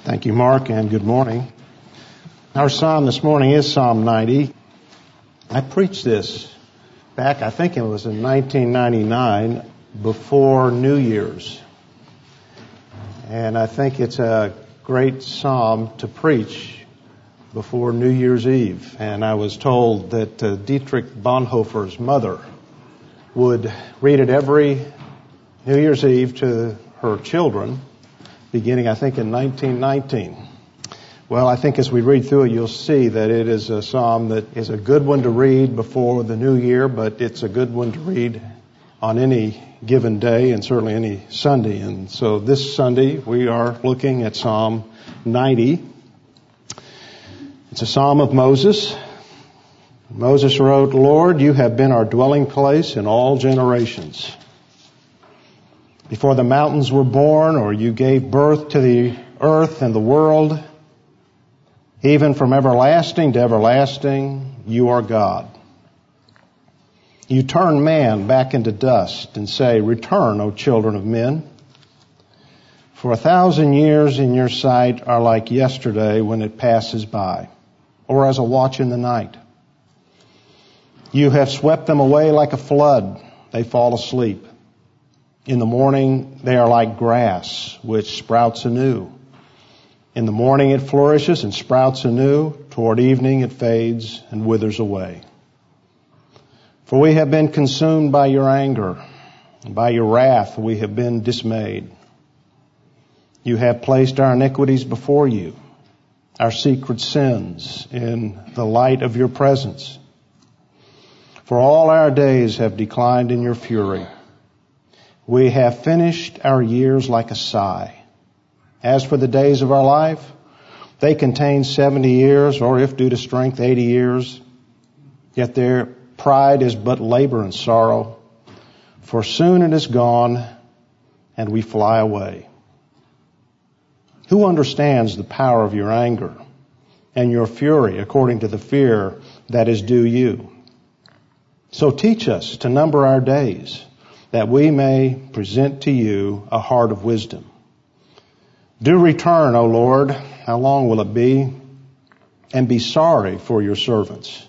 Thank you, Mark, and good morning. Our psalm this morning is Psalm 90. I preached this back, I think it was in 1999, before New Year's. And I think it's a great psalm to preach before New Year's Eve. And I was told that Dietrich Bonhoeffer's mother would read it every New Year's Eve to her children, beginning, I think, in 1919. Well, I think as we read through it, you'll see that it is a psalm that is a good one to read before the new year, but it's a good one to read on any given day and certainly any Sunday. And so this Sunday, we are looking at Psalm 90. It's a psalm of Moses. Moses wrote, "Lord, you have been our dwelling place in all generations. Before the mountains were born, or you gave birth to the earth and the world, even from everlasting to everlasting, you are God. You turn man back into dust and say, 'Return, O children of men.' For 1,000 years in your sight are like yesterday when it passes by, or as a watch in the night. You have swept them away like a flood. They fall asleep. In the morning they are like grass, which sprouts anew. In the morning it flourishes and sprouts anew. Toward evening it fades and withers away. For we have been consumed by your anger, and by your wrath we have been dismayed. You have placed our iniquities before you, our secret sins in the light of your presence. For all our days have declined in your fury. We have finished our years like a sigh. As for the days of our life, they contain 70 years, or if due to strength, 80 years. Yet their pride is but labor and sorrow, for soon it is gone, and we fly away. Who understands the power of your anger and your fury according to the fear that is due you? So teach us to number our days, that we may present to you a heart of wisdom. Do return, O Lord, how long will it be? And be sorry for your servants.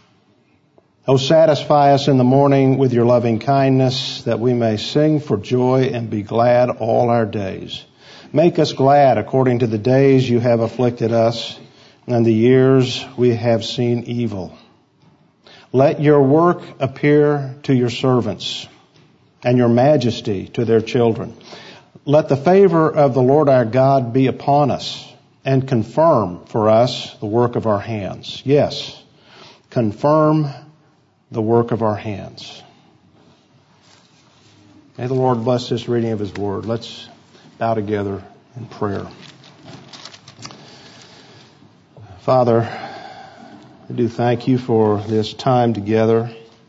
O satisfy us in the morning with your loving kindness, that we may sing for joy and be glad all our days. Make us glad according to the days you have afflicted us, and the years we have seen evil. Let your work appear to your servants, and your majesty to their children. Let the favor of the Lord our God be upon us, and confirm for us the work of our hands." Yes, confirm the work of our hands. May the Lord bless this reading of His Word. Let's bow together in prayer. Father, we do thank you for this time together.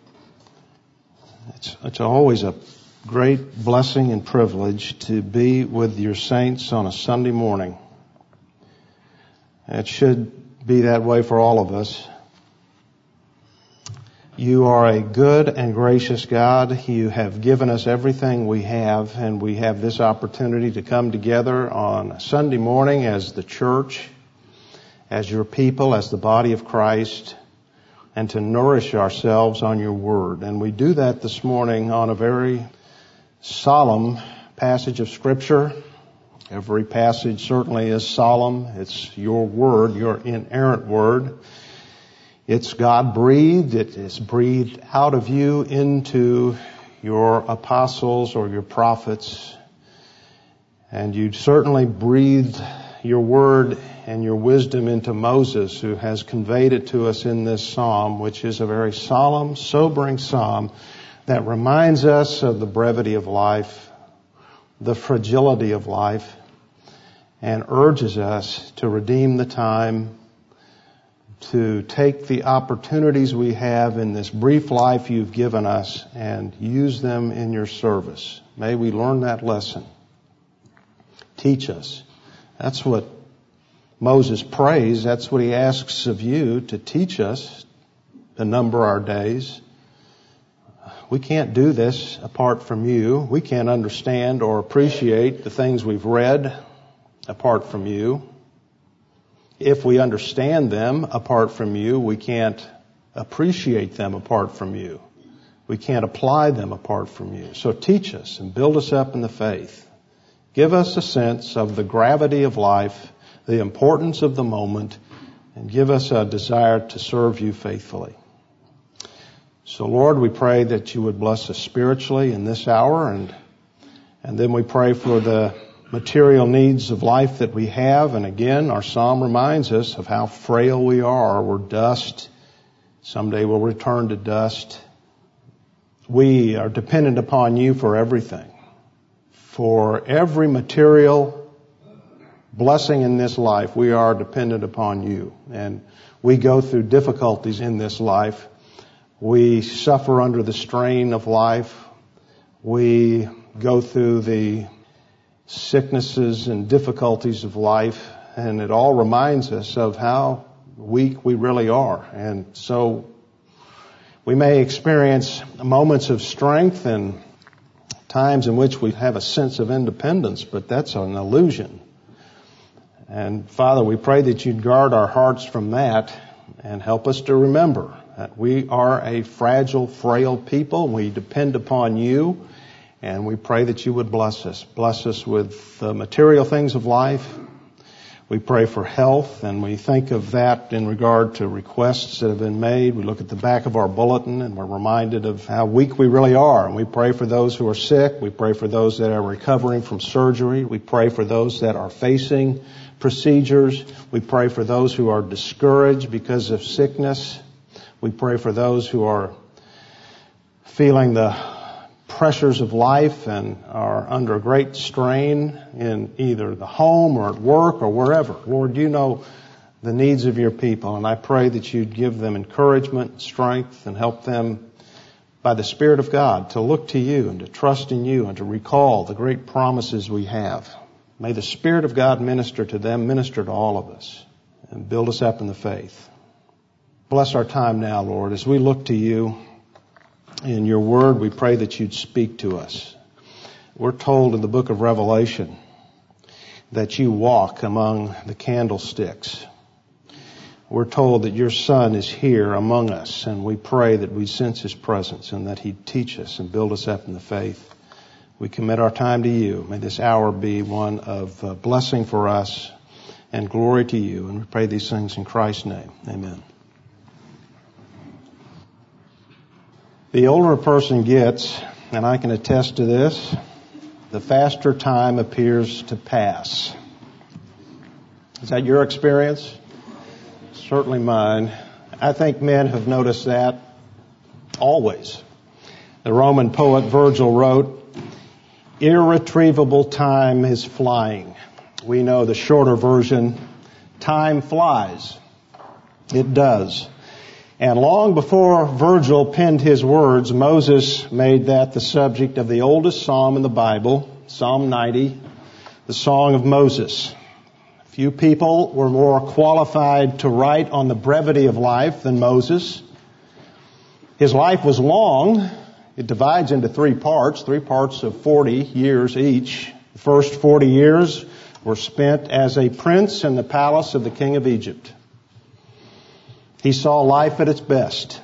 It's always a great blessing and privilege to be with your saints on a Sunday morning. It should be that way for all of us. You are a good and gracious God. You have given us everything we have, and we have this opportunity to come together on Sunday morning as the church, as your people, as the body of Christ, and to nourish ourselves on your word. And we do that this morning on a very solemn passage of Scripture. Every passage certainly is solemn. It's your word, your inerrant word. It's God-breathed. It is breathed out of you into your apostles or your prophets. And you certainly breathed your word and your wisdom into Moses, who has conveyed it to us in this psalm, which is a very solemn, sobering psalm that reminds us of the brevity of life, the fragility of life, and urges us to redeem the time, to take the opportunities we have in this brief life you've given us and use them in your service. May we learn that lesson. Teach us. That's what Moses prays. That's what he asks of you, to teach us to number our days. We can't do this apart from you. We can't understand or appreciate the things we've read apart from you. If we understand them apart from you, we can't appreciate them apart from you. We can't apply them apart from you. So teach us and build us up in the faith. Give us a sense of the gravity of life, the importance of the moment, and give us a desire to serve you faithfully. So Lord, we pray that you would bless us spiritually in this hour, and then we pray for the material needs of life that we have. And again, our psalm reminds us of how frail we are. We're dust. Someday we'll return to dust. We are dependent upon you for everything. For every material blessing in this life, we are dependent upon you. And we go through difficulties in this life. We suffer under the strain of life. We go through the sicknesses and difficulties of life, and it all reminds us of how weak we really are. And so we may experience moments of strength and times in which we have a sense of independence, but that's an illusion. And Father, we pray that you'd guard our hearts from that and help us to remember that we are a fragile, frail people. We depend upon you, and we pray that you would bless us. Bless us with the material things of life. We pray for health, and we think of that in regard to requests that have been made. We look at the back of our bulletin, and we're reminded of how weak we really are. And we pray for those who are sick. We pray for those that are recovering from surgery. We pray for those that are facing procedures. We pray for those who are discouraged because of sickness. We pray for those who are feeling the pressures of life and are under great strain in either the home or at work or wherever. Lord, you know the needs of your people, and I pray that you'd give them encouragement, strength, and help them by the Spirit of God to look to you and to trust in you and to recall the great promises we have. May the Spirit of God minister to them, minister to all of us, and build us up in the faith. Bless our time now, Lord, as we look to you. In your word, we pray that you'd speak to us. We're told in the book of Revelation that you walk among the candlesticks. We're told that your Son is here among us, and we pray that we sense his presence and that he'd teach us and build us up in the faith. We commit our time to you. May this hour be one of blessing for us and glory to you. And we pray these things in Christ's name. Amen. The older a person gets, and I can attest to this, the faster time appears to pass. Is that your experience? Certainly mine. I think men have noticed that always. The Roman poet Virgil wrote, "Irretrievable time is flying." We know the shorter version, time flies. It does. And long before Virgil penned his words, Moses made that the subject of the oldest psalm in the Bible, Psalm 90, the Song of Moses. Few people were more qualified to write on the brevity of life than Moses. His life was long. It divides into three parts of 40 years each. The first 40 years were spent as a prince in the palace of the king of Egypt. He saw life at its best.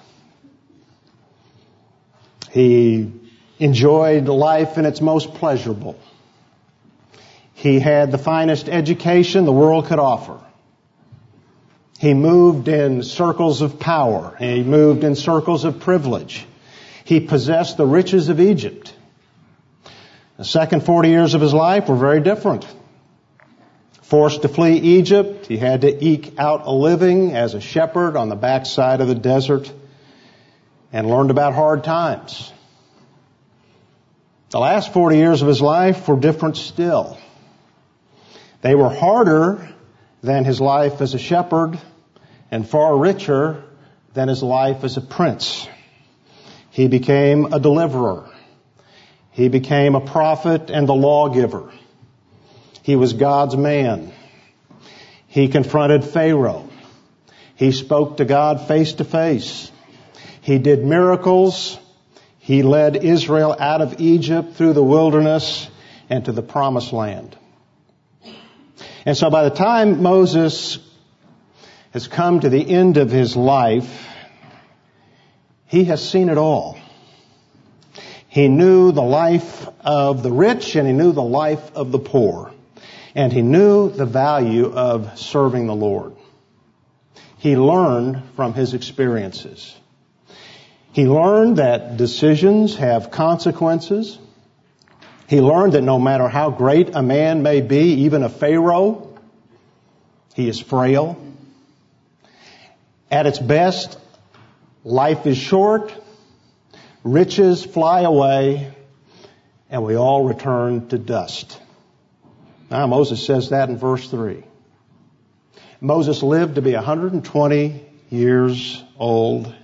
He enjoyed life in its most pleasurable. He had the finest education the world could offer. He moved in circles of power. He moved in circles of privilege. He possessed the riches of Egypt. The second 40 years of his life were very different. Forced to flee Egypt, he had to eke out a living as a shepherd on the backside of the desert and learned about hard times. The last 40 years of his life were different still. They were harder than his life as a shepherd and far richer than his life as a prince. He became a deliverer. He became a prophet and a lawgiver. He was God's man. He confronted Pharaoh. He spoke to God face to face. He did miracles. He led Israel out of Egypt through the wilderness and to the promised land. And so by the time Moses has come to the end of his life, he has seen it all. He knew the life of the rich and he knew the life of the poor. And he knew the value of serving the Lord. He learned from his experiences. He learned that decisions have consequences. He learned that no matter how great a man may be, even a Pharaoh, he is frail. At its best, life is short, riches fly away, and we all return to dust. Now, Moses says that in verse 3. Moses lived to be 120 years old,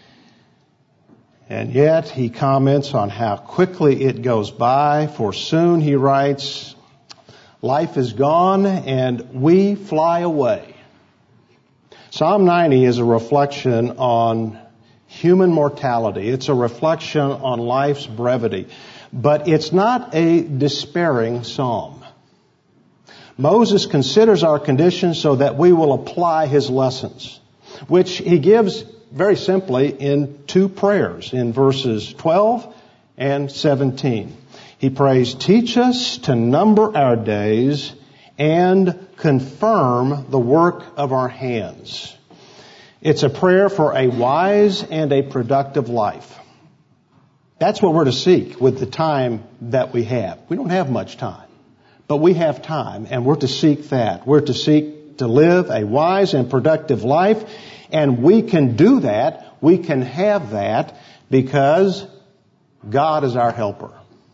and yet he comments on how quickly it goes by, for soon, he writes, life is gone and we fly away. Psalm 90 is a reflection on human mortality. It's a reflection on life's brevity. But it's not a despairing psalm. Moses considers our condition so that we will apply his lessons, which he gives very simply in two prayers in verses 12 and 17. He prays, teach us to number our days and confirm the work of our hands. It's a prayer for a wise and a productive life. That's what we're to seek with the time that we have. We don't have much time, but we have time, and we're to seek that. We're to seek to live a wise and productive life, and we can do that, we can have that, because God is our helper.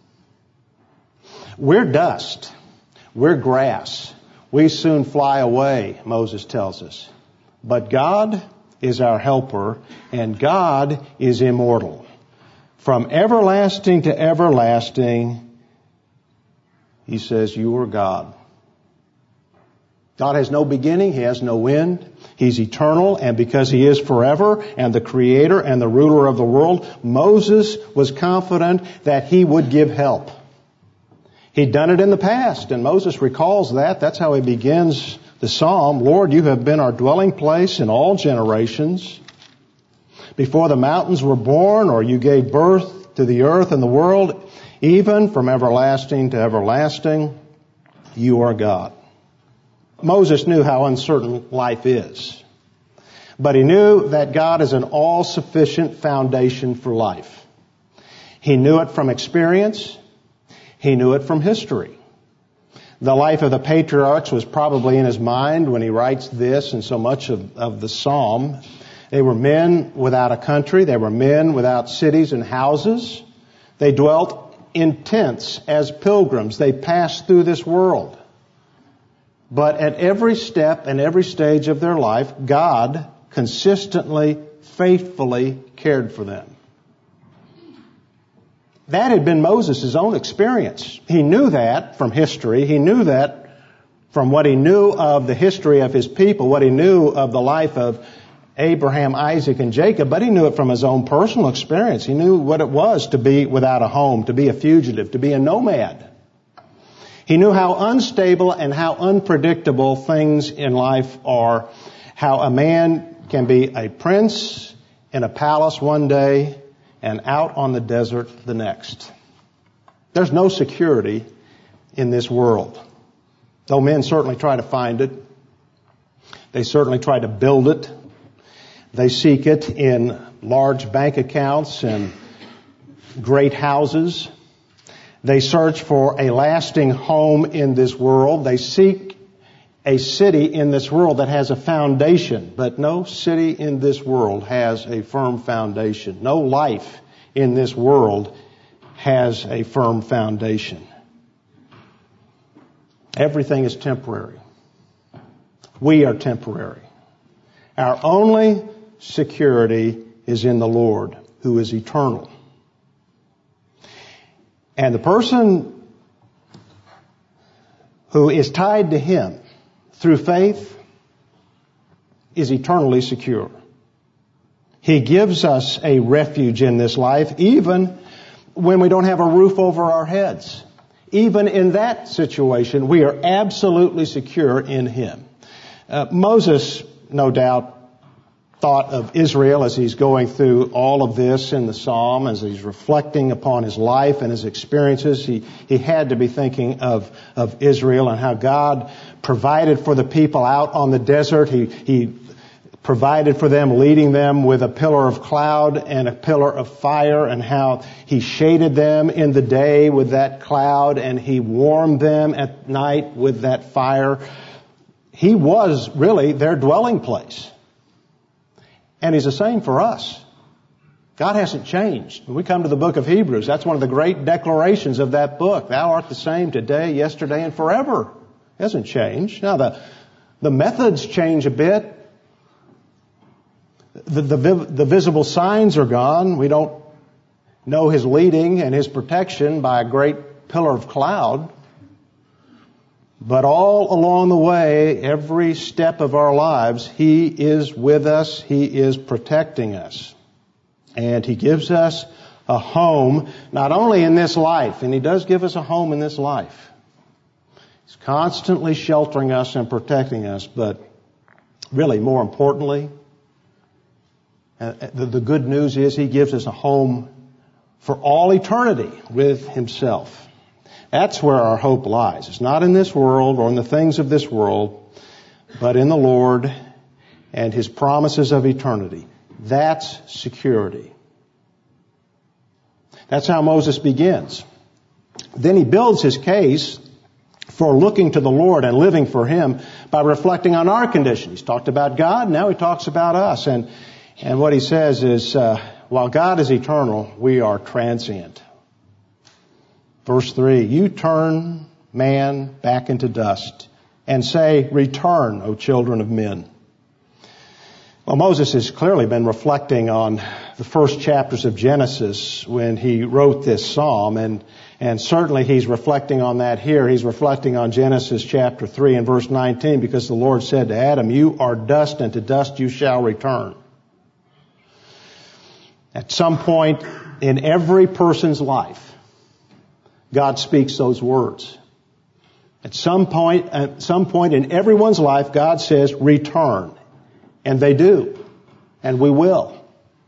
We're dust. We're grass. We soon fly away, Moses tells us. But God is our helper, and God is immortal. From everlasting to everlasting, he says, you are God. God has no beginning. He has no end. He's eternal, and because he is forever and the creator and the ruler of the world, Moses was confident that he would give help. He'd done it in the past, and Moses recalls that. That's how he begins the psalm. Lord, you have been our dwelling place in all generations. Before the mountains were born, or you gave birth to the earth and the world, even from everlasting to everlasting, you are God. Moses knew how uncertain life is, but he knew that God is an all-sufficient foundation for life. He knew it from experience. He knew it from history. The life of the patriarchs was probably in his mind when he writes this and so much of the psalm. They were men without a country. They were men without cities and houses. They dwelt in tents as pilgrims. They passed through this world. But at every step and every stage of their life, God consistently, faithfully cared for them. That had been Moses' own experience. He knew that from history. He knew that from what he knew of the history of his people, what he knew of the life of Abraham, Isaac, and Jacob, but he knew it from his own personal experience. He knew what it was to be without a home, to be a fugitive, to be a nomad. He knew how unstable and how unpredictable things in life are, how a man can be a prince in a palace one day and out on the desert the next. There's no security in this world. Though men certainly try to find it. They certainly try to build it. They seek it in large bank accounts and great houses. They search for a lasting home in this world. They seek a city in this world that has a foundation, but no city in this world has a firm foundation. No life in this world has a firm foundation. Everything is temporary. We are temporary. Our only security is in the Lord, who is eternal. And the person who is tied to him through faith is eternally secure. He gives us a refuge in this life, even when we don't have a roof over our heads. Even in that situation, we are absolutely secure in him. Moses no doubt thought of Israel as he's going through all of this in the psalm, as he's reflecting upon his life and his experiences. He had to be thinking of Israel and how God provided for the people out on the desert. He provided for them, leading them with a pillar of cloud and a pillar of fire, and how he shaded them in the day with that cloud and he warmed them at night with that fire. He was really their dwelling place. And he's the same for us. God hasn't changed. When we come to the book of Hebrews, that's one of the great declarations of that book. Thou art the same today, yesterday, and forever. It hasn't changed. Now, the methods change a bit. The visible signs are gone. We don't know his leading and his protection by a great pillar of cloud. But all along the way, every step of our lives, he is with us. He is protecting us. And he gives us a home, not only in this life, and he does give us a home in this life. He's constantly sheltering us and protecting us, but really, more importantly, the good news is he gives us a home for all eternity with himself. That's where our hope lies. It's not in this world or in the things of this world, but in the Lord and his promises of eternity. That's security. That's how Moses begins. Then he builds his case for looking to the Lord and living for him by reflecting on our condition. He's talked about God, now he talks about us. And what he says is, while God is eternal, we are transient. Verse 3, you turn man back into dust and say, return, O children of men. Well, Moses has clearly been reflecting on the first chapters of Genesis when he wrote this psalm, and certainly he's reflecting on that here. He's reflecting on Genesis chapter 3 and verse 19, because the Lord said to Adam, you are dust, and to dust you shall return. At some point in every person's life, God speaks those words. At some point in everyone's life, God says, return. And they do. And we will.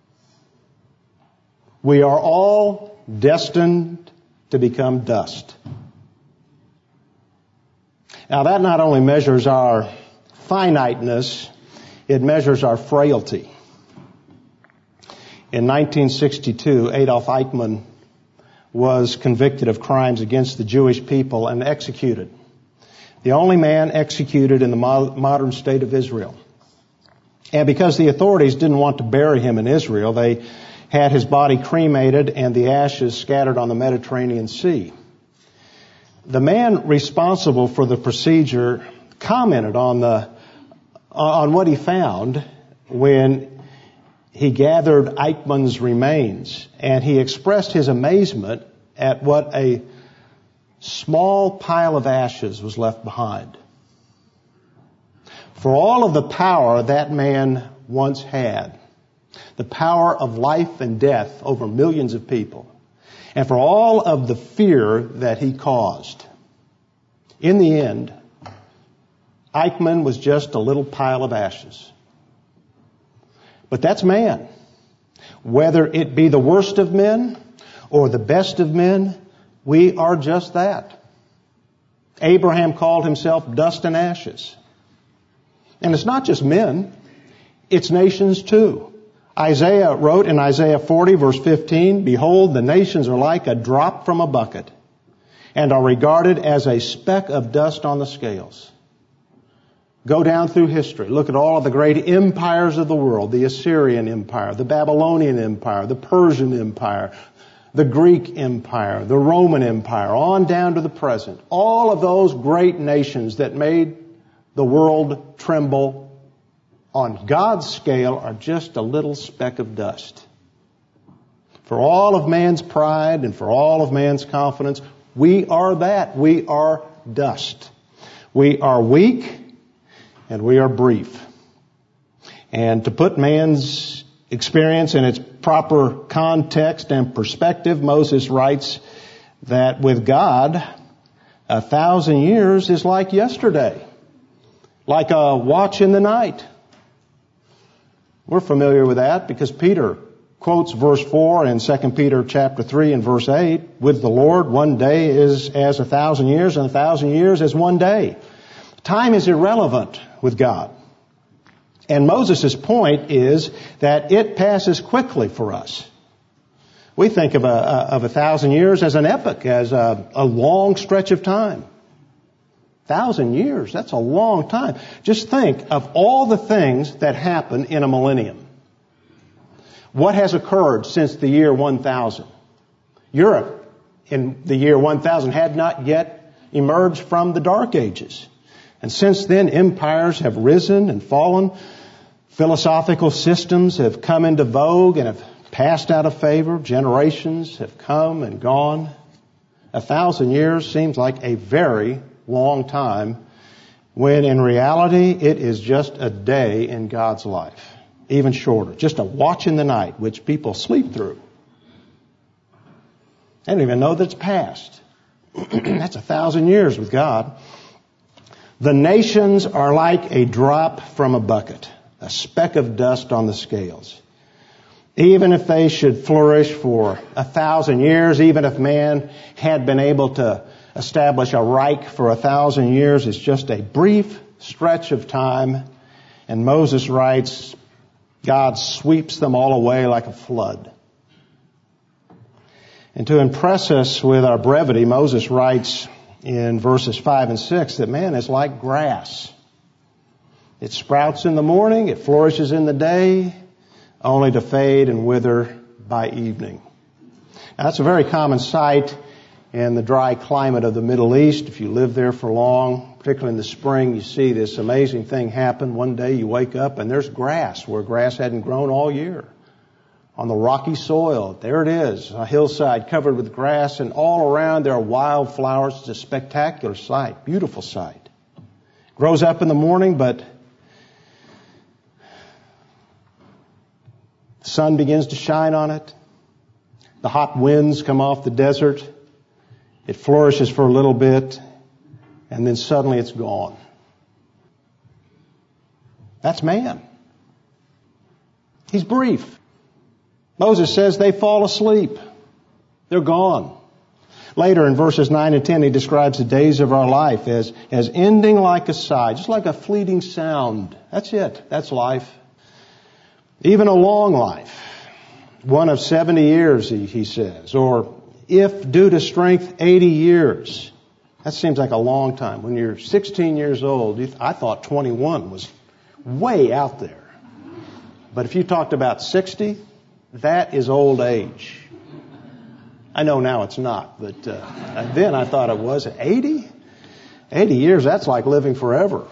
We are all destined to become dust. Now that not only measures our finiteness, it measures our frailty. In 1962, Adolf Eichmann was convicted of crimes against the Jewish people and executed. The only man executed in the modern state of Israel. And because the authorities didn't want to bury him in Israel, they had his body cremated and the ashes scattered on the Mediterranean Sea. The man responsible for the procedure commented on what he found when he gathered Eichmann's remains, and he expressed his amazement at what a small pile of ashes was left behind. For all of the power that man once had, the power of life and death over millions of people, and for all of the fear that he caused, in the end, Eichmann was just a little pile of ashes. But that's man. Whether it be the worst of men or the best of men, we are just that. Abraham called himself dust and ashes. And it's not just men, it's nations too. Isaiah wrote in Isaiah 40 verse 15, behold, the nations are like a drop from a bucket and are regarded as a speck of dust on the scales. Go down through history. Look at all of the great empires of the world. The Assyrian Empire, the Babylonian Empire, the Persian Empire, the Greek Empire, the Roman Empire, on down to the present. All of those great nations that made the world tremble on God's scale are just a little speck of dust. For all of man's pride and for all of man's confidence, we are that. We are dust. We are weak. And we are brief. And to put man's experience in its proper context and perspective, Moses writes that with God, 1,000 years is like yesterday, like a watch in the night, We're familiar with that because Peter quotes verse 4 in 2 Peter chapter 3 and verse 8. With the Lord, one day is as 1,000 years, and 1,000 years as one day. Time is irrelevant with God. And Moses' point is that it passes quickly for us. We think of 1,000 years as an epoch, as a long stretch of time. 1,000 years, that's a long time. Just think of all the things that happen in a millennium. What has occurred since the year 1000? Europe in the year 1000 had not yet emerged from the Dark Ages. And since then, empires have risen and fallen. Philosophical systems have come into vogue and have passed out of favor. Generations have come and gone. 1,000 years seems like a very long time, when in reality it is just a day in God's life, even shorter, just a watch in the night, which people sleep through. They don't even know that it's past. That's 1,000 years with God. The nations are like a drop from a bucket, a speck of dust on the scales. Even if they should flourish for 1,000 years, even if man had been able to establish a Reich for 1,000 years, it's just a brief stretch of time. And Moses writes, God sweeps them all away like a flood. And to impress us with our brevity, Moses writes in verses 5 and 6 that man is like grass. It sprouts in the morning, it flourishes in the day, only to fade and wither by evening. Now, that's a very common sight in the dry climate of the Middle East. If you live there for long, particularly in the spring, you see this amazing thing happen. One day you wake up and there's grass where grass hadn't grown all year. On the rocky soil, there it is, a hillside covered with grass, and all around there are wildflowers. It's a spectacular sight, beautiful sight. Grows up in the morning, but the sun begins to shine on it. The hot winds come off the desert. It flourishes for a little bit, and then suddenly it's gone. That's man. He's brief. Moses says they fall asleep. They're gone. Later in verses 9 and 10, he describes the days of our life as ending like a sigh, just like a fleeting sound. That's it. That's life. Even a long life, one of 70 years, he says, or if due to strength, 80 years. That seems like a long time. When you're 16 years old, I thought 21 was way out there. But if you talked about 60, that is old age. I know now it's not, but then I thought it was. 80? 80 years, that's like living forever.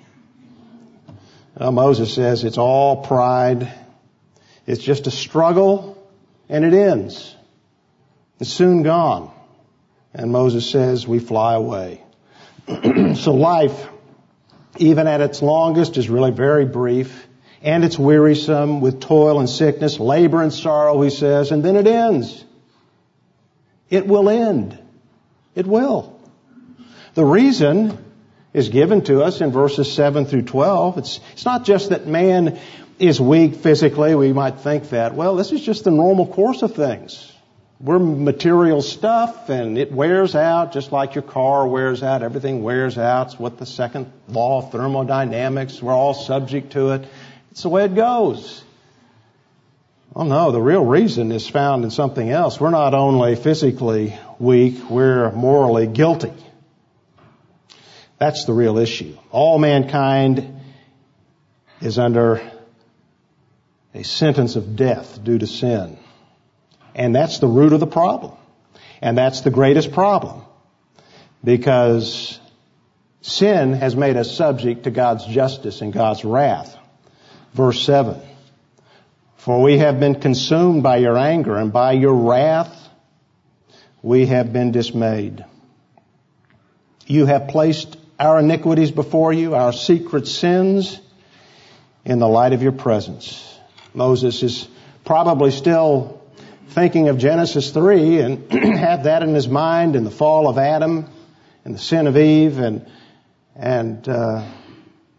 Well, Moses says it's all pride. It's just a struggle, and it ends. It's soon gone. And Moses says we fly away. So life, even at its longest, is really very brief. And it's wearisome with toil and sickness, labor and sorrow, he says. And then it ends. It will end. It will. The reason is given to us in verses 7 through 12. It's not just that man is weak physically. We might think that. Well, this is just the normal course of things. We're material stuff, and it wears out just like your car wears out. Everything wears out. It's what the second law of thermodynamics, we're all subject to it. It's the way it goes. Well, no, the real reason is found in something else. We're not only physically weak, we're morally guilty. That's the real issue. All mankind is under a sentence of death due to sin. And that's the root of the problem. And that's the greatest problem. Because sin has made us subject to God's justice and God's wrath. Verse 7. For we have been consumed by your anger, and by your wrath we have been dismayed. You have placed our iniquities before you, our secret sins, in the light of your presence. Moses is probably still thinking of Genesis 3 and had that in his mind and the fall of Adam and the sin of Eve and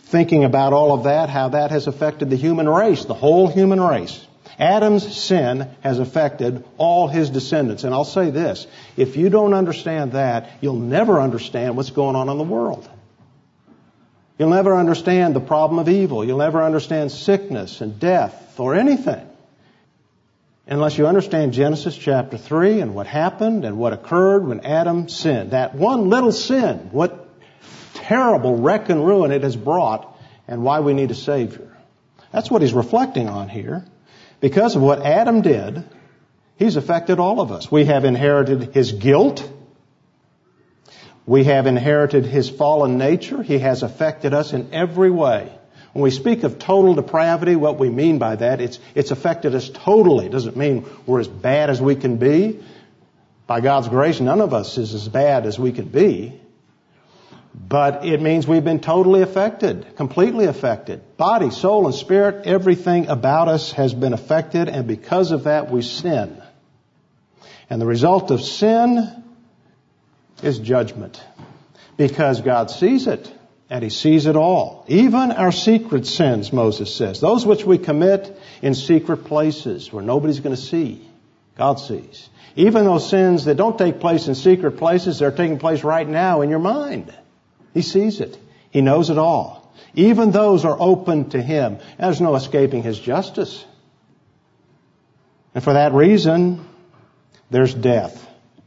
thinking about all of that, how that has affected the human race, the whole human race. Adam's sin has affected all his descendants. And I'll say this, if you don't understand that, you'll never understand what's going on in the world. You'll never understand the problem of evil. You'll never understand sickness and death or anything unless you understand Genesis chapter 3 and what happened and what occurred when Adam sinned. That one little sin, what terrible wreck and ruin it has brought, and why we need a Savior. That's what he's reflecting on here. Because of what Adam did, he's affected all of us. We have inherited his guilt. We have inherited his fallen nature. He has affected us in every way. When we speak of total depravity, what we mean by that, it's affected us totally. It doesn't mean we're as bad as we can be. By God's grace, none of us is as bad as we can be. But it means we've been totally affected, completely affected. Body, soul, and spirit, everything about us has been affected, and because of that, we sin. And the result of sin is judgment. Because God sees it, and He sees it all. Even our secret sins, Moses says. Those which we commit in secret places where nobody's going to see, God sees. Even those sins that don't take place in secret places, they're taking place right now in your mind. He sees it. He knows it all. Even those are open to Him. There's no escaping His justice. And for that reason, there's death,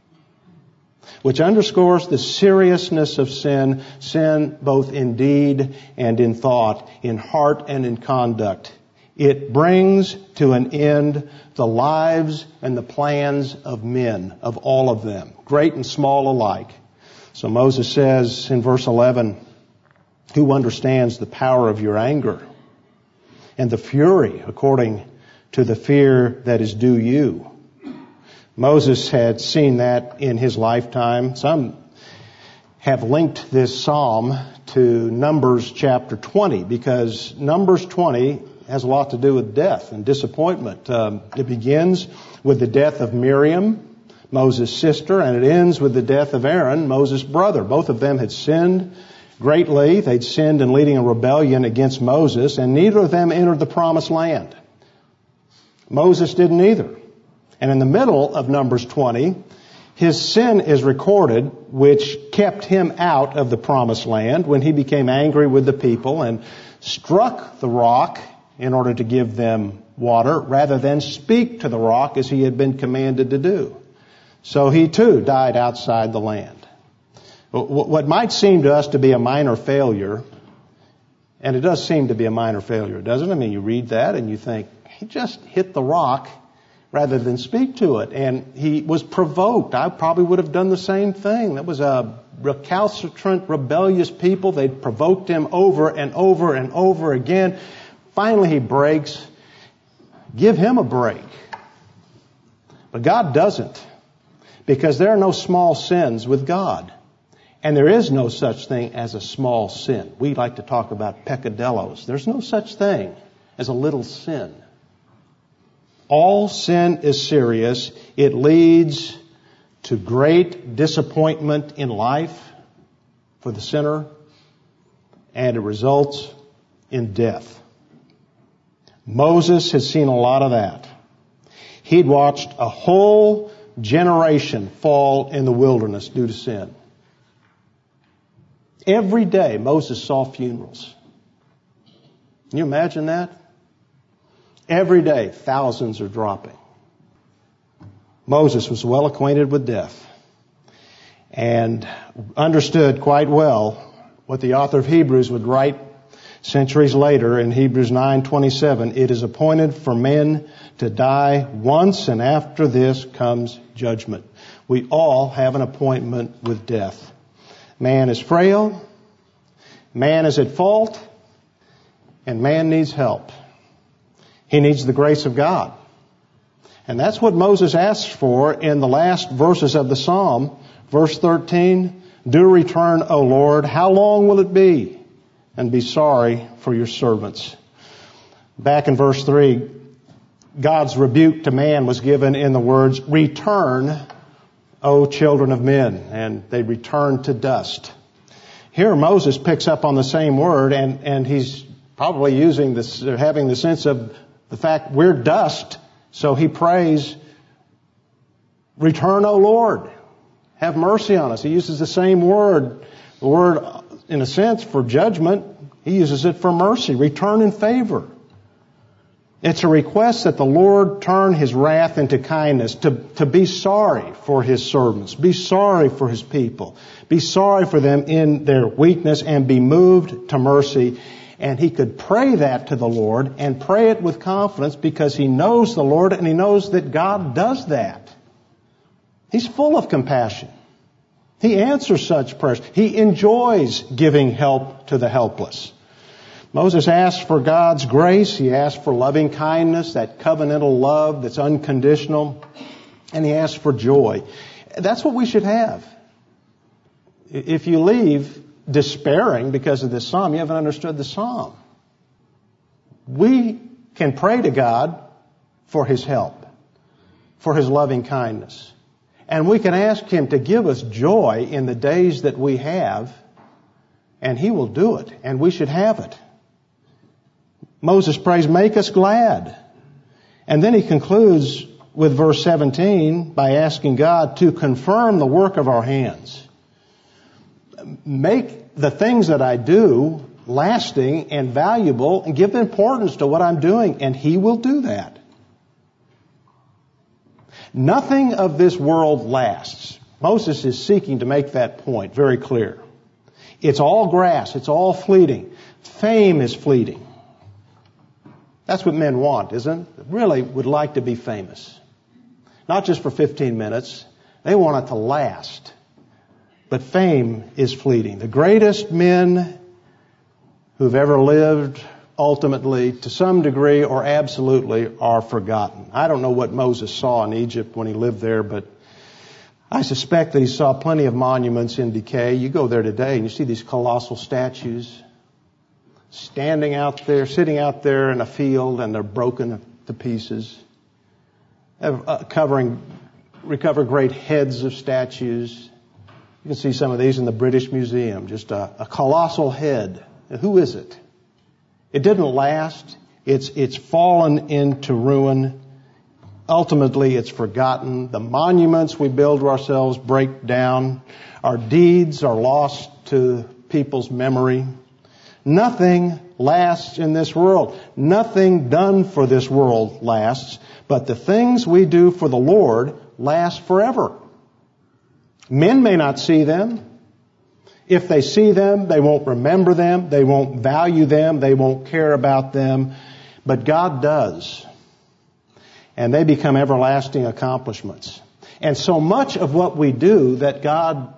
which underscores the seriousness of sin, sin both in deed and in thought, in heart and in conduct. It brings to an end the lives and the plans of men, of all of them, great and small alike. So Moses says in verse 11, who understands the power of your anger and the fury according to the fear that is due you? Moses had seen that in his lifetime. Some have linked this psalm to Numbers chapter 20 because Numbers 20 has a lot to do with death and disappointment. It begins with the death of Miriam, Moses' sister, and it ends with the death of Aaron, Moses' brother. Both of them had sinned greatly. They'd sinned in leading a rebellion against Moses, and neither of them entered the promised land. Moses didn't either. And in the middle of Numbers 20, his sin is recorded, which kept him out of the promised land when he became angry with the people and struck the rock in order to give them water, rather than speak to the rock as he had been commanded to do. So he too died outside the land. What might seem to us to be a minor failure, and it does seem to be a minor failure, doesn't it? I mean, you read that and you think, he just hit the rock rather than speak to it. And he was provoked. I probably would have done the same thing. That was a recalcitrant, rebellious people. They'd provoked him over and over and over again. Finally, he breaks. Give him a break. But God doesn't. Because there are no small sins with God. And there is no such thing as a small sin. We like to talk about peccadillos. There's no such thing as a little sin. All sin is serious. It leads to great disappointment in life for the sinner, and it results in death. Moses has seen a lot of that. He'd watched a whole generation fall in the wilderness due to sin. Every day Moses saw funerals. Can you imagine that? Every day thousands are dropping. Moses was well acquainted with death and understood quite well what the author of Hebrews would write centuries later in Hebrews 9:27. It is appointed for men to die once, and after this comes judgment. We all have an appointment with death. Man is frail, man is at fault, and man needs help. He needs the grace of God. And that's what Moses asks for in the last verses of the Psalm. Verse 13, do return, O Lord. How long will it be? And be sorry for your servants. Back in verse 3, God's rebuke to man was given in the words, return, O children of men. And they returned to dust. Here Moses picks up on the same word, and he's probably using this, having the sense of the fact we're dust. So he prays, return, O Lord. Have mercy on us. He uses the same word. The word, in a sense, for judgment. He uses it for mercy. Return in favor. It's a request that the Lord turn His wrath into kindness, to be sorry for His servants, be sorry for His people, be sorry for them in their weakness, and be moved to mercy. And he could pray that to the Lord and pray it with confidence because he knows the Lord and he knows that God does that. He's full of compassion. He answers such prayers. He enjoys giving help to the helpless. Moses asked for God's grace. He asked for loving kindness, that covenantal love that's unconditional. And he asked for joy. That's what we should have. If you leave despairing because of this psalm, you haven't understood the psalm. We can pray to God for His help, for His loving kindness. And we can ask Him to give us joy in the days that we have, and He will do it, and we should have it. Moses prays, make us glad. And then he concludes with verse 17 by asking God to confirm the work of our hands. Make the things that I do lasting and valuable and give importance to what I'm doing, and He will do that. Nothing of this world lasts. Moses is seeking to make that point very clear. It's all grass. It's all fleeting. Fame is fleeting. That's what men want, isn't it? They really would like to be famous. Not just for 15 minutes. They want it to last. But fame is fleeting. The greatest men who've ever lived, ultimately, to some degree or absolutely, are forgotten. I don't know what Moses saw in Egypt when he lived there, but I suspect that he saw plenty of monuments in decay. You go there today and you see these colossal statues standing out there, sitting out there in a field, and they're broken to pieces. Recover great heads of statues. You can see some of these in the British Museum. Just a colossal head. Who is it? It didn't last. It's fallen into ruin. Ultimately, it's forgotten. The monuments we build to ourselves break down. Our deeds are lost to people's memory. Nothing lasts in this world. Nothing done for this world lasts. But the things we do for the Lord last forever. Men may not see them. If they see them, they won't remember them. They won't value them. They won't care about them. But God does. And they become everlasting accomplishments. And so much of what we do that God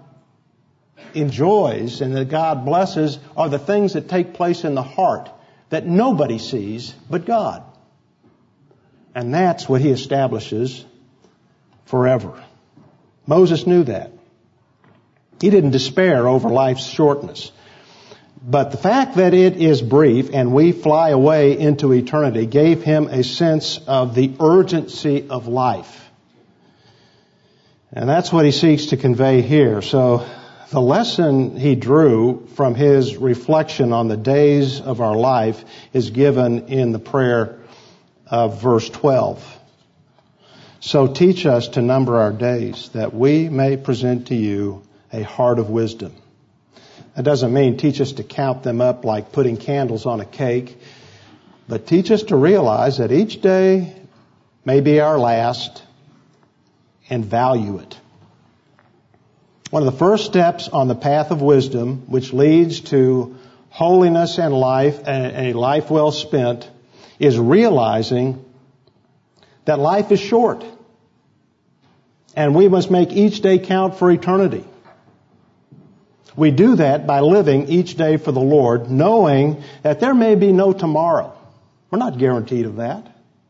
enjoys and that God blesses are the things that take place in the heart that nobody sees but God. And that's what He establishes forever. Moses knew that. He didn't despair over life's shortness. But the fact that it is brief and we fly away into eternity gave him a sense of the urgency of life. And that's what he seeks to convey here. So the lesson he drew from his reflection on the days of our life is given in the prayer of verse 12. So teach us to number our days, that we may present to you a heart of wisdom. That doesn't mean teach us to count them up like putting candles on a cake, but teach us to realize that each day may be our last and value it. One of the first steps on the path of wisdom, which leads to holiness and life, a life well spent, is realizing that life is short. And we must make each day count for eternity. We do that by living each day for the Lord, knowing that there may be no tomorrow. We're not guaranteed of that.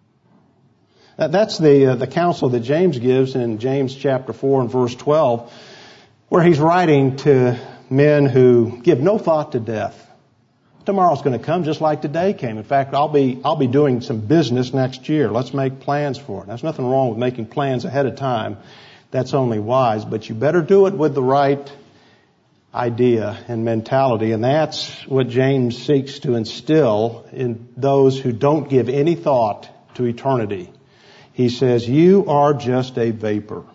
That's the counsel that James gives in James chapter 4 and verse 12, where he's writing to men who give no thought to death. Tomorrow's going to come just like today came. In fact, I'll be doing some business next year. Let's make plans for it. There's nothing wrong with making plans ahead of time. That's only wise. But you better do it with the right idea and mentality, and that's what James seeks to instill in those who don't give any thought to eternity. He says, you are just a vapor.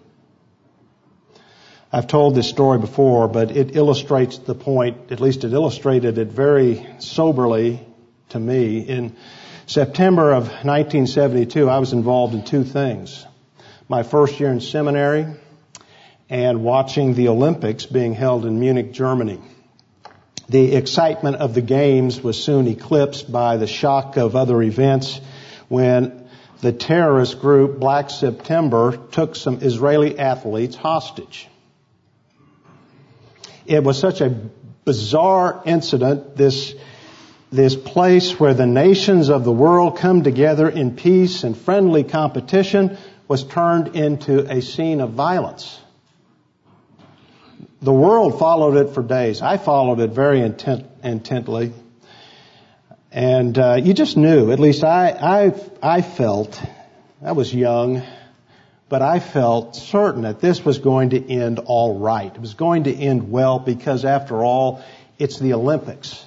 I've told this story before, but it illustrates the point, at least it illustrated it very soberly to me. In September of 1972, I was involved in two things. My first year in seminary and watching the Olympics being held in Munich, Germany. The excitement of the games was soon eclipsed by the shock of other events when the terrorist group Black September took some Israeli athletes hostage. It was such a bizarre incident, this place where the nations of the world come together in peace and friendly competition was turned into a scene of violence. The world followed it for days. I followed it very intently. And you just knew, at least I felt, I was young, but I felt certain that this was going to end all right. It was going to end well because, after all, it's the Olympics.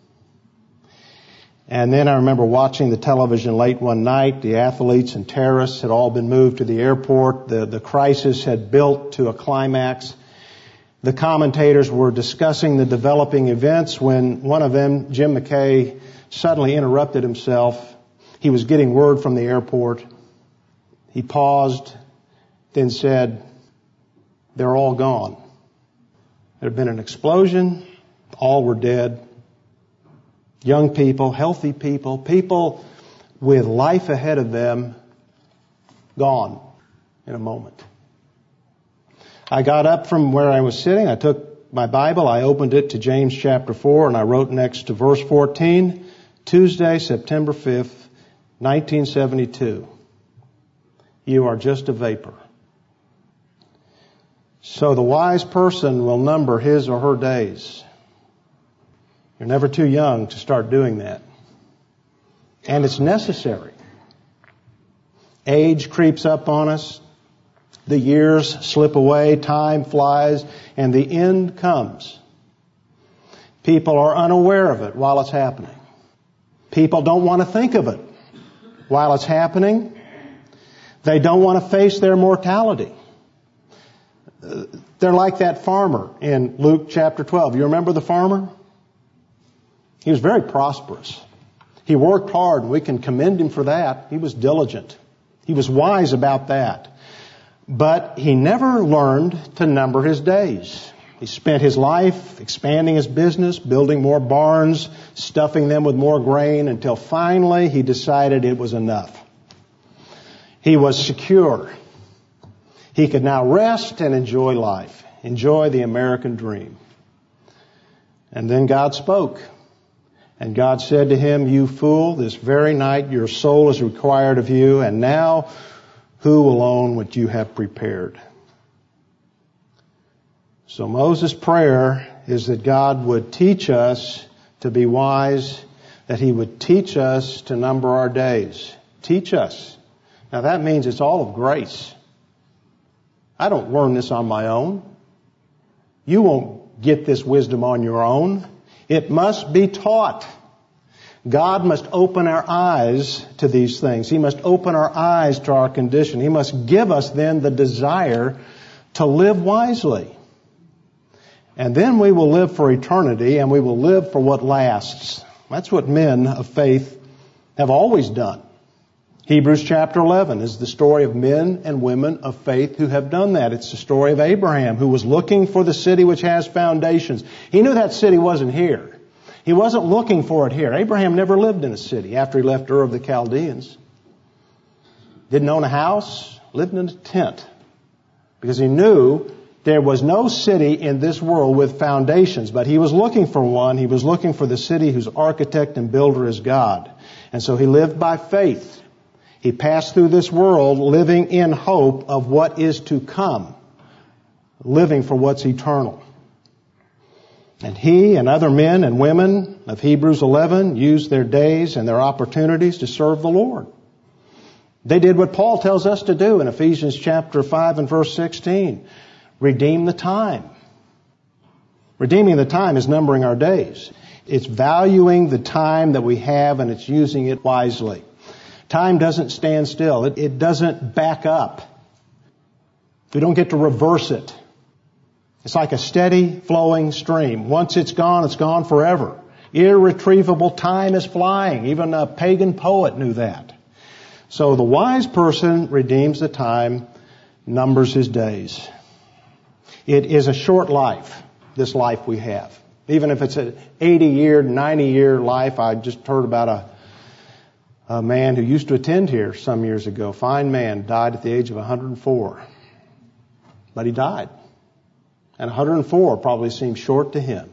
And then I remember watching the television late one night. The athletes and terrorists had all been moved to the airport. The crisis had built to a climax. The commentators were discussing the developing events when one of them, Jim McKay, suddenly interrupted himself. He was getting word from the airport. He paused, then said, they're all gone. There had been an explosion. All were dead. Young people, healthy people, people with life ahead of them, gone in a moment. I got up from where I was sitting. I took my Bible. I opened it to James chapter 4, and I wrote next to verse 14, Tuesday, September 5th, 1972. You are just a vapor. So the wise person will number his or her days. You're never too young to start doing that. And it's necessary. Age creeps up on us. The years slip away, time flies, and the end comes. People are unaware of it while it's happening. People don't want to think of it while it's happening. They don't want to face their mortality. They're like that farmer in Luke chapter 12. You remember the farmer? He was very prosperous. He worked hard, and we can commend him for that. He was diligent. He was wise about that. But he never learned to number his days. He spent his life expanding his business, building more barns, stuffing them with more grain, until finally he decided it was enough. He was secure. He could now rest and enjoy life, enjoy the American dream. And then God spoke. And God said to him, you fool, this very night your soul is required of you, and now who will own what you have prepared? So Moses' prayer is that God would teach us to be wise, that He would teach us to number our days. Teach us. Now that means it's all of grace. I don't learn this on my own. You won't get this wisdom on your own. It must be taught. God must open our eyes to these things. He must open our eyes to our condition. He must give us then the desire to live wisely. And then we will live for eternity, and we will live for what lasts. That's what men of faith have always done. Hebrews chapter 11 is the story of men and women of faith who have done that. It's the story of Abraham, who was looking for the city which has foundations. He knew that city wasn't here. He wasn't looking for it here. Abraham never lived in a city after he left Ur of the Chaldeans. Didn't own a house, lived in a tent. Because he knew there was no city in this world with foundations, but he was looking for one. He was looking for the city whose architect and builder is God. And so he lived by faith. He passed through this world living in hope of what is to come, living for what's eternal. And he and other men and women of Hebrews 11 used their days and their opportunities to serve the Lord. They did what Paul tells us to do in Ephesians chapter 5 and verse 16. Redeem the time. Redeeming the time is numbering our days. It's valuing the time that we have and it's using it wisely. Time doesn't stand still. It doesn't back up. We don't get to reverse it. It's like a steady flowing stream. Once it's gone forever. Irretrievable time is flying. Even a pagan poet knew that. So the wise person redeems the time, numbers his days. It is a short life, this life we have. Even if it's an 80-year, 90-year life. I just heard about a man who used to attend here some years ago. Fine man, died at the age of 104. But he died. And 104 probably seems short to him.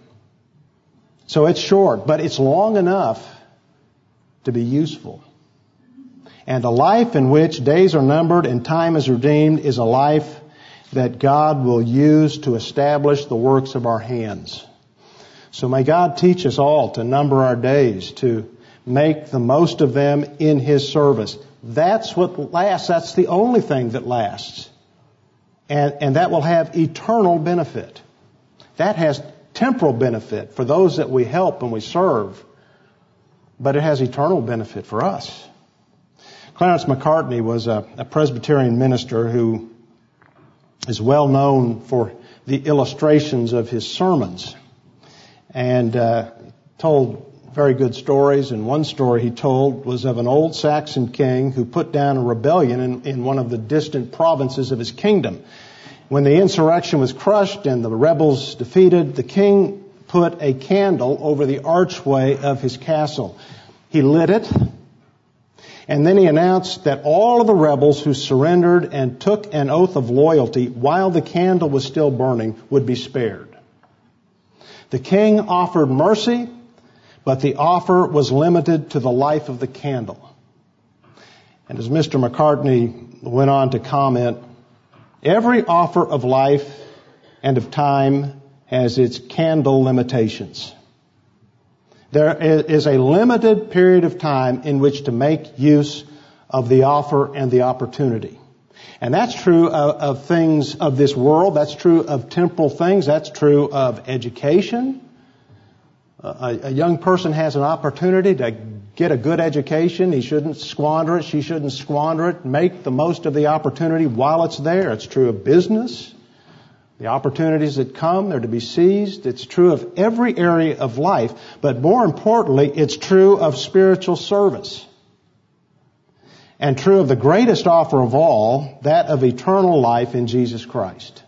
So it's short, but it's long enough to be useful. And a life in which days are numbered and time is redeemed is a life that God will use to establish the works of our hands. So may God teach us all to number our days, to make the most of them in His service. That's what lasts. That's the only thing that lasts. And that will have eternal benefit. That has temporal benefit for those that we help and we serve. But it has eternal benefit for us. Clarence Macartney was a Presbyterian minister who is well known for the illustrations of his sermons. And told very good stories. And one story he told was of an old Saxon king who put down a rebellion in one of the distant provinces of his kingdom. When the insurrection was crushed and the rebels defeated, the king put a candle over the archway of his castle. He lit it, and then he announced that all of the rebels who surrendered and took an oath of loyalty while the candle was still burning would be spared. The king offered mercy, but the offer was limited to the life of the candle. And as Mr. Macartney went on to comment, every offer of life and of time has its candle limitations. There is a limited period of time in which to make use of the offer and the opportunity. And that's true of things of this world. That's true of temporal things. That's true of education. A young person has an opportunity to get a good education. He shouldn't squander it. She shouldn't squander it. Make the most of the opportunity while it's there. It's true of business. The opportunities that come, they're to be seized. It's true of every area of life. But more importantly, it's true of spiritual service. And true of the greatest offer of all, that of eternal life in Jesus Christ.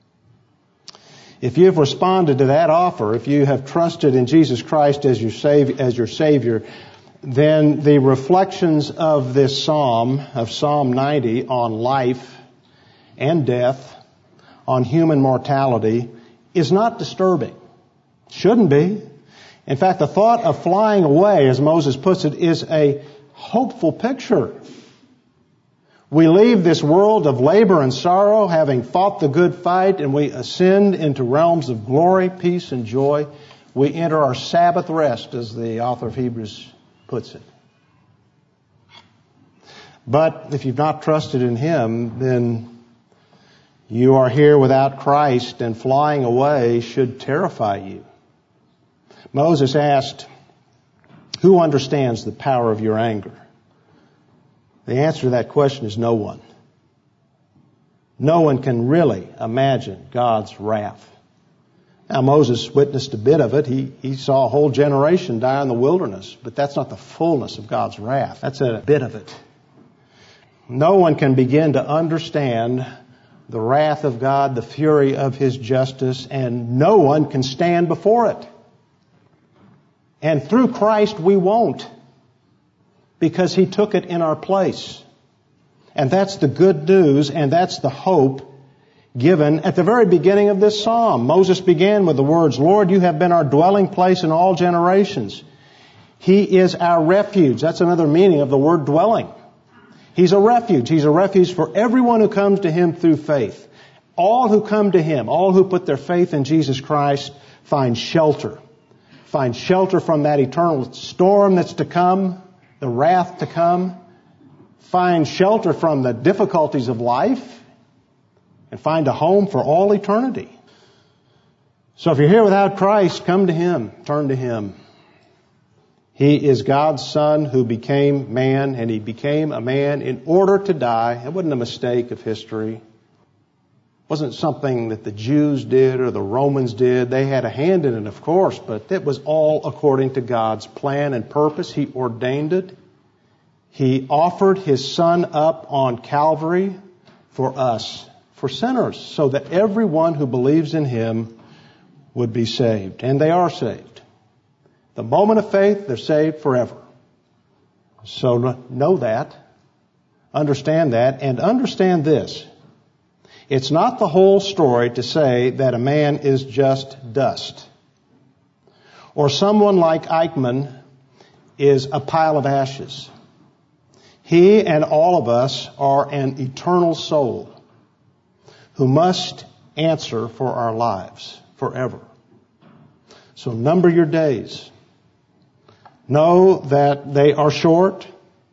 If you've responded to that offer, if you have trusted in Jesus Christ as your Savior, then the reflections of this psalm, of Psalm 90, on life and death, on human mortality, is not disturbing. Shouldn't be. In fact, the thought of flying away, as Moses puts it, is a hopeful picture. We leave this world of labor and sorrow, having fought the good fight, and we ascend into realms of glory, peace, and joy. We enter our Sabbath rest, as the author of Hebrews puts it. But if you've not trusted in Him, then you are here without Christ, and flying away should terrify you. Moses asked, "Who understands the power of your anger?" The answer to that question is no one. No one can really imagine God's wrath. Now, Moses witnessed a bit of it. He saw a whole generation die in the wilderness, but that's not the fullness of God's wrath. That's a bit of it. No one can begin to understand the wrath of God, the fury of His justice, and no one can stand before it. And through Christ we won't, because He took it in our place. And that's the good news, and that's the hope given at the very beginning of this psalm. Moses began with the words, "Lord, you have been our dwelling place in all generations." He is our refuge. That's another meaning of the word dwelling. He's a refuge. He's a refuge for everyone who comes to Him through faith. All who come to Him, all who put their faith in Jesus Christ, find shelter. Find shelter from that eternal storm that's to come, the wrath to come. Find shelter from the difficulties of life, and find a home for all eternity. So if you're here without Christ, come to Him. Turn to Him. He is God's Son who became man, and He became a man in order to die. It wasn't a mistake of history. It wasn't something that the Jews did or the Romans did. They had a hand in it, of course, but it was all according to God's plan and purpose. He ordained it. He offered His Son up on Calvary for us, for sinners, so that everyone who believes in Him would be saved. And they are saved. The moment of faith, they're saved forever. So know that, understand that, and understand this. It's not the whole story to say that a man is just dust, or someone like Eichmann is a pile of ashes. He and all of us are an eternal soul who must answer for our lives forever. So number your days. Know that they are short.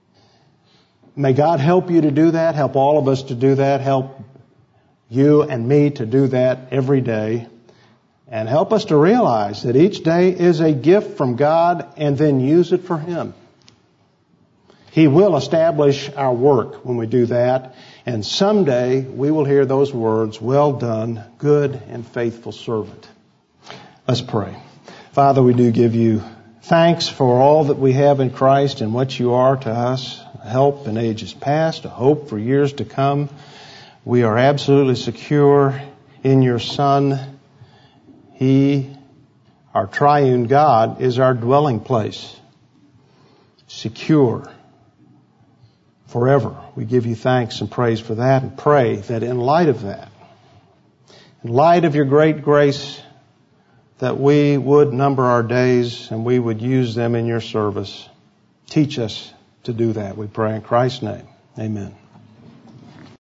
May God help you to do that, help all of us to do that, help you and me to do that every day, and help us to realize that each day is a gift from God and then use it for Him. He will establish our work when we do that, and someday we will hear those words, "Well done, good and faithful servant." Let's pray. Father, we do give You thanks for all that we have in Christ and what You are to us, a help in ages past, a hope for years to come. We are absolutely secure in Your Son. He, our triune God, is our dwelling place, secure forever. We give You thanks and praise for that, and pray that in light of that, in light of Your great grace, that we would number our days and we would use them in Your service. Teach us to do that, we pray in Christ's name. Amen.